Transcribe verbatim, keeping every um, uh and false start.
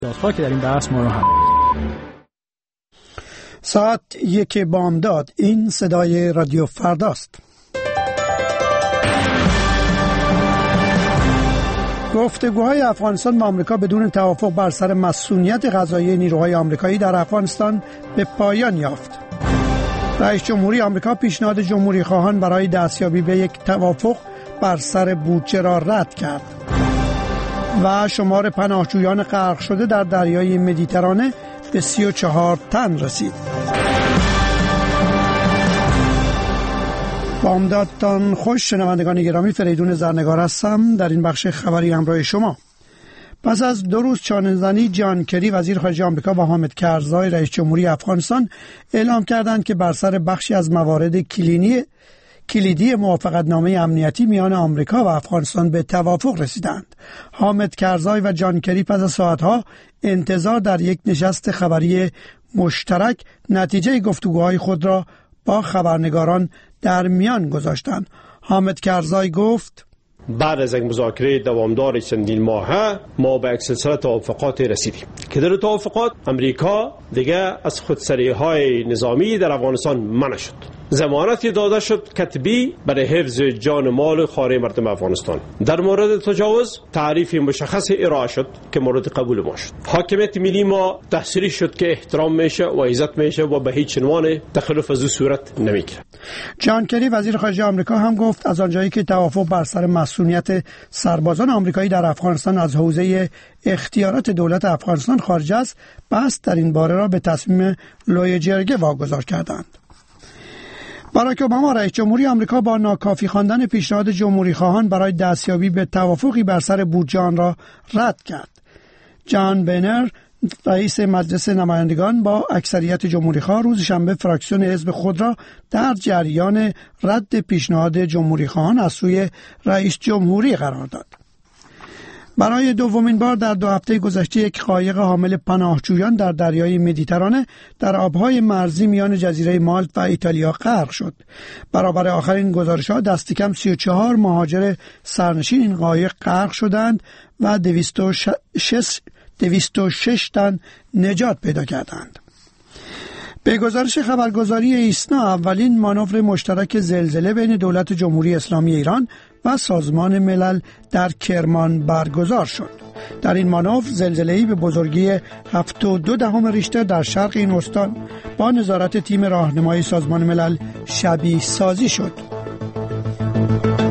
دادخواه که در این بحث ما رو هم ساعت یک بامداد. این صدای رادیو فرداست. گفتگوهای افغانستان با آمریکا بدون توافق بر سر مسئولیت قضایی نیروهای آمریکایی در افغانستان به پایان یافت. رئیس جمهوری آمریکا پیشنهاد جمهوری خواهان برای دستیابی به یک توافق بر سر بودجه را رد کرد. و شمار پناهجویان غرق شده در دریای مدیترانه به سی و چهار تن رسید. بامدادتان خوش. شنوندگان گرامی، فریدون زرنگار هستم در این بخش خبری همراه شما. پس از دو روز چانه‌زنی، جان کری وزیر خارجه آمریکا و حامد کرزای رئیس جمهوری افغانستان اعلام کردند که بر سر بخشی از موارد کلینی کلیدی موافقتنامه امنیتی میان آمریکا و افغانستان به توافق رسیدند. حامد کرزای و جان کری پس از ساعتها انتظار در یک نشست خبری مشترک نتیجه گفتگوهای خود را با خبرنگاران در میان گذاشتند. حامد کرزای گفت: بعد از یک مذاکره دوامدار چندین ماهه ما به یک سلسله توافقات رسیدیم که در توافقات امریکا دیگه از خودسری‌های نظامی در افغانستان منع شد. ضمانتی داده شد کتبی برای حفظ جان و مال خانه مردم افغانستان. در مورد تجاوز تعریف مشخص ارائه شد که مورد قبول ما شد. حاکمیت ملی ما تحصیلی شد که احترام میشه و عزت میشه و به هیچ عنوان تخلف از او صورت نمیگیره. جان کری وزیر خارجه آمریکا هم گفت از آنجایی که توافق بر سر مسئولیت سربازان آمریکایی در افغانستان از حوزه اختیارات دولت افغانستان خارج است، بحث در این باره را به تصمیم لوی جرگه واگذار کردند. باراک اوباما رئیس جمهوری آمریکا با ناکافی خواندن پیشنهاد جمهوری خواهان برای دستیابی به توافقی بر سر بودجه آن را رد کرد. جان بینر رئیس مجلس نمایندگان با اکثریت جمهوری خواه روز شنبه فراکسیون حزب خود را در جریان رد پیشنهاد جمهوری خواهان از سوی رئیس جمهوری قرار داد. برای دومین بار در دو هفته گذشته یک قایق حامل پناهجویان در دریای مدیترانه در آبهای مرزی میان جزیره مالت و ایتالیا غرق شد. برابر آخرین گزارش‌ها دست کم سی و چهار مهاجر سرنشین این قایق غرق شدند و دویست و شش تن نجات پیدا کردند. به گزارش خبرگزاری ایسنا اولین مانور مشترک زلزله بین دولت جمهوری اسلامی ایران و سازمان ملل در کرمان برگزار شد. در این مانور زلزله‌ای به بزرگی هفت و دو دهم ریشتر در شرق این استان با نظارت تیم راهنمایی سازمان ملل شبیه سازی شد.